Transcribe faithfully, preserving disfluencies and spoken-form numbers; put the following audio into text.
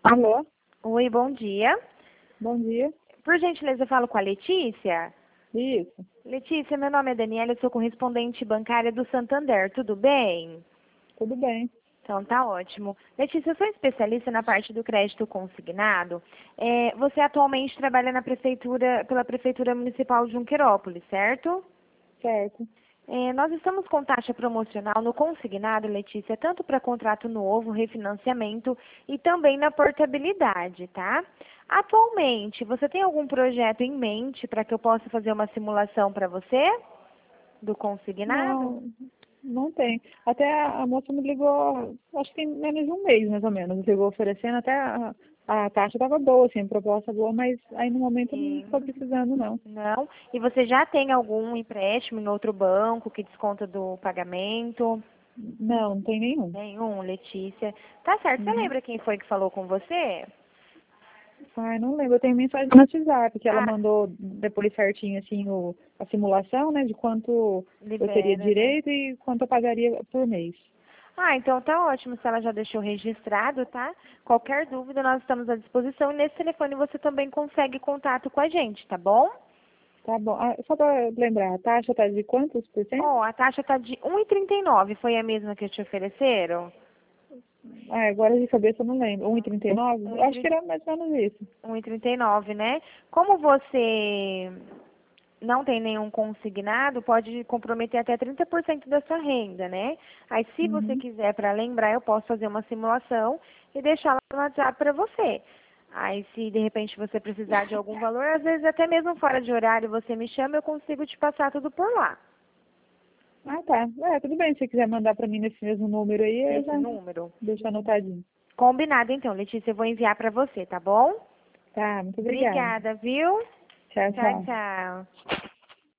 Alô, Oi, bom dia. bom dia. Por gentileza, eu falo com a Letícia. Isso, Letícia, meu nome é Daniela, eu sou correspondente bancária do Santander, tudo bem? tudo bem. Então, tá ótimo. Letícia, eu sou especialista na parte do crédito consignado. É, você atualmente trabalha na prefeitura, pela Prefeitura Municipal de Junqueirópolis, certo? Certo. É, nós estamos com taxa promocional no consignado, Letícia, tanto para contrato novo, refinanciamento e também na portabilidade, tá? Atualmente, você tem algum projeto em mente para que eu possa fazer uma simulação para você do consignado? Não, não tem. Até a, a moça me ligou, acho que tem menos de um mês, mais ou menos. Ligou oferecendo, até a, a taxa estava boa, assim, a proposta boa, mas aí no momento eu não estou Sim. precisando, não. Não? E você já tem algum empréstimo em outro banco que desconta do pagamento? Não, não tem nenhum. Nenhum, Letícia. Tá certo. Você Uhum. lembra quem foi que falou com você? Ai, não lembro. Eu tenho mensagem no WhatsApp, que ela Ah, mandou depois certinho, assim, o, a simulação, né, de quanto eu teria libera, né? direito e quanto eu pagaria por mês. Ah, então tá ótimo se ela já deixou registrado, tá? Qualquer dúvida, nós estamos à disposição e nesse telefone você também consegue contato com a gente, tá bom? Tá bom. Ah, só para lembrar, a taxa tá de quantos por cento? Ó, a taxa tá de um e trinta e nove, foi a mesma que te ofereceram? Ah, agora de cabeça eu não lembro. um e trinta e nove? Eu acho que um e trinta era mais ou menos isso. um e trinta e nove, né? Como você não tem nenhum consignado, pode comprometer até trinta por cento da sua renda, né? Aí, se você Uhum. quiser, para lembrar, eu posso fazer uma simulação e deixar lá no WhatsApp para você. Aí, se de repente você precisar de algum valor, às vezes até mesmo fora de horário, você me chama, eu consigo te passar tudo por lá, Ah, tá. É, tudo bem. Se você quiser mandar para mim nesse mesmo número aí, eu nesse já número. deixo anotadinho. Combinado, então, Letícia, eu vou enviar para você, tá bom? Tá, muito obrigada. Obrigada, viu? Tchau, Tchau, tchau. tchau.